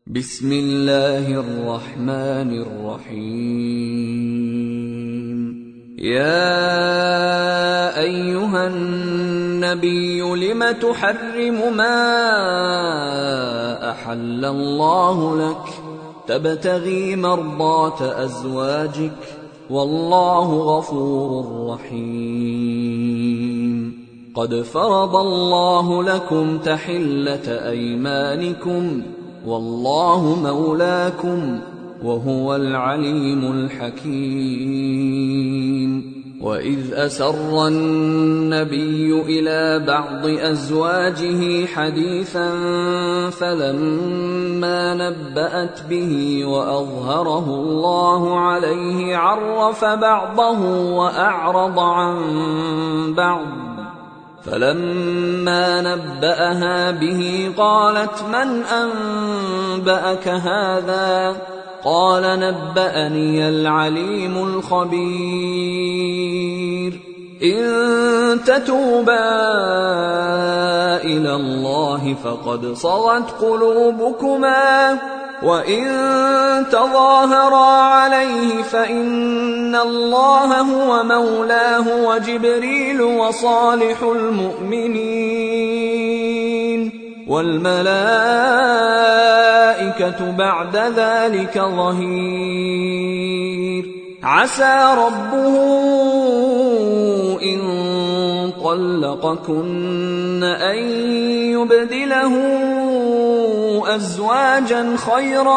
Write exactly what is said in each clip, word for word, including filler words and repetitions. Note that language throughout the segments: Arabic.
بسم الله الرحمن الرحيم. يا أيها النبي لم تحرم ما أحل الله لك تبتغي مرضات أزواجك والله غفور رحيم. قد فرض الله لكم تحلة أيمانكم والله مولاكم وهو العليم الحكيم. وإذ أسر النبي إلى بعض أزواجه حديثا فلما نبأت به وأظهره الله عليه عرف بعضه وأعرض عن بعض، فلما نبأها به قالت من أنبأك هذا؟ قال نبأني العليم الخبير. إن تتوبا إلى الله فقد صغت قلوبكما وإن تظاهرا عليه فإن الله هو مولاه وجبريل وصالح المؤمنين والملائكة بعد ذلك ظهير. عسى ربه إن طلقكن أن يبدله أزواجا خيرا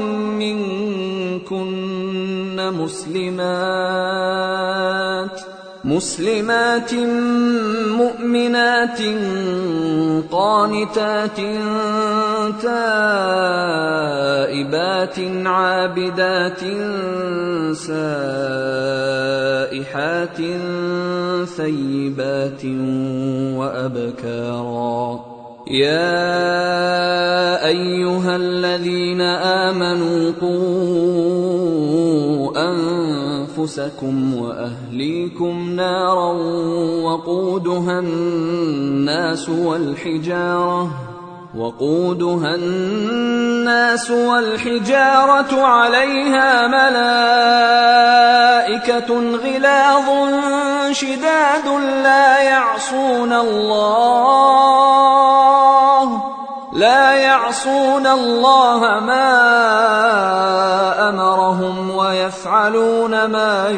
منكن مسلمات مسلمات مؤمنات قانتات تائبات عابدات سائحات ثيبات وأبكارا. يا أيها الذين آمنوا قوا أنفسكم وأهليكم نارا وقودها الناس والحجارة وقودها الناس والحجارة عليها ملائكة غلاظ شداد لا يعصون الله لا يعصون الله ما أمرهم ويفعلون ما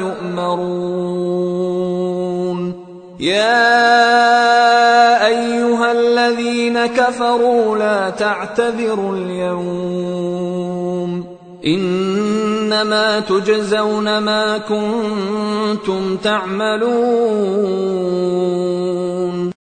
يؤمرون. يا أيها الذين كفروا لا تعتذروا اليوم إنما تجزون ما كنتم تعملون.